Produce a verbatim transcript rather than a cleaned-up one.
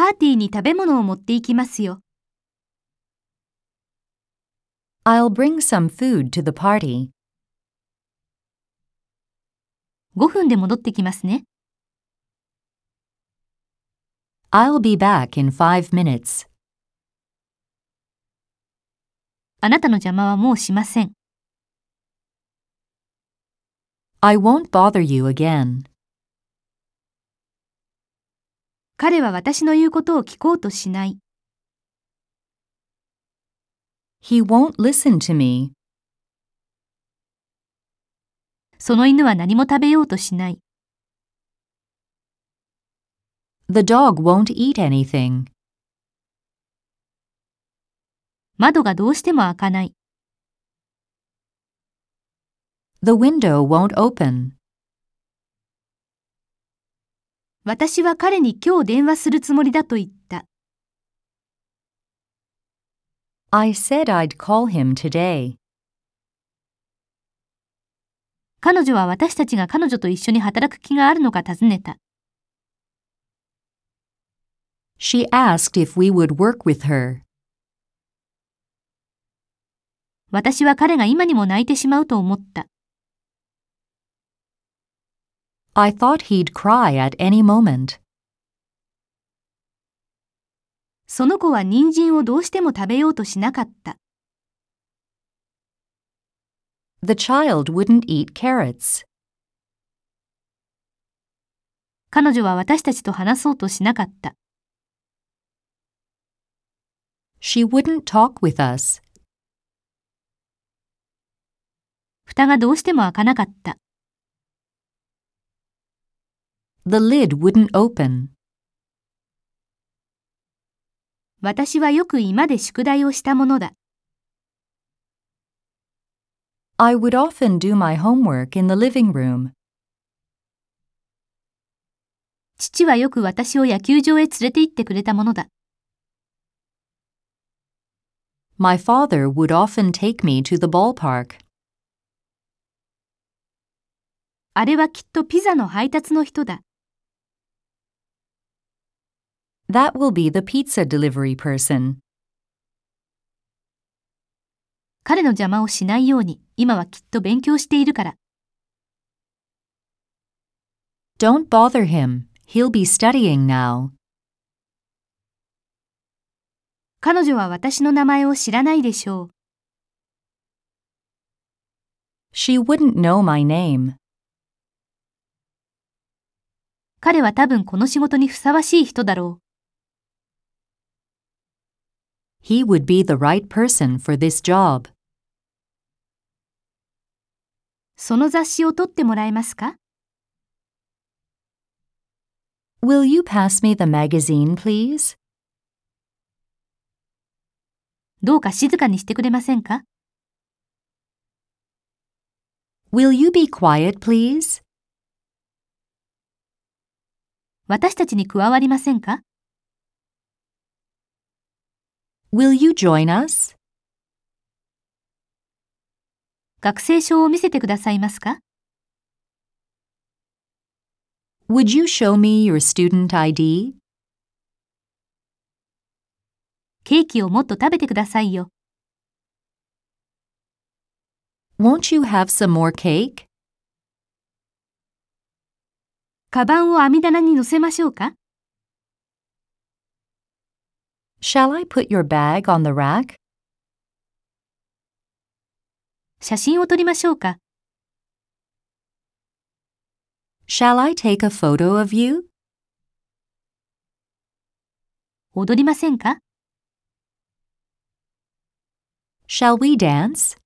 パーティーに食べ物を持って行きますよ。 I'll bring some food to the party. ごふんで戻ってきますね。 I'll be back in five minutes. あなたの邪魔はもうしません。 I won't bother you again. 彼は私の言うことを聞こうとしない。 He won't listen to me. その犬は何も食べようとしない。 The dog won't eat anything. 窓がどうしても開かない。 The window won't open. 私は彼に今日電話するつもりだと言った。 I said I'd call him today. 彼女は私たちが彼女と一緒に働く気があるのか尋ねた。 She asked if we would work with her. 私は彼が今にも泣いてしまうと思った。 I thought he'd cry at any moment. その子は人参をどうしても食べようとしなかった。 The child wouldn't eat carrots. 彼女は私たちと話そうとしなかった。 She wouldn't talk with us. 蓋がどうしても開かなかった。 The lid wouldn't open. 私はよく居間で宿題をしたものだ。 I would often do my homework in the living room. 父はよく私を野球場へ連れて行ってくれたものだ。 My father would often take me to the ballpark. あれはきっとピザの配達の人だ。 That will be the pizza delivery person. 彼の邪魔をしないように、今はきっと勉強しているから。 Don't bother him. He'll be studying now. 彼女は私の名前を知らないでしょう。 She wouldn't know my name. 彼は多分この仕事にふさわしい人だろう。 He would be the right person for this job. その雑誌を取ってもらえますか？ Will you pass me the magazine, please? どうか静かにしてくれませんか？ Will you be quiet, please? 私たちに加わりませんか？ Will you join us? 学生証を見せてくださいますか？ Would you show me your student I D? ケーキをもっと食べてくださいよ。 Won't you have some more cake? カバンを網棚に乗せましょうか？ Shall I put your bag on the rack? 写真を撮りましょうか？ Shall I take a photo of you? 踊りませんか？ Shall we dance?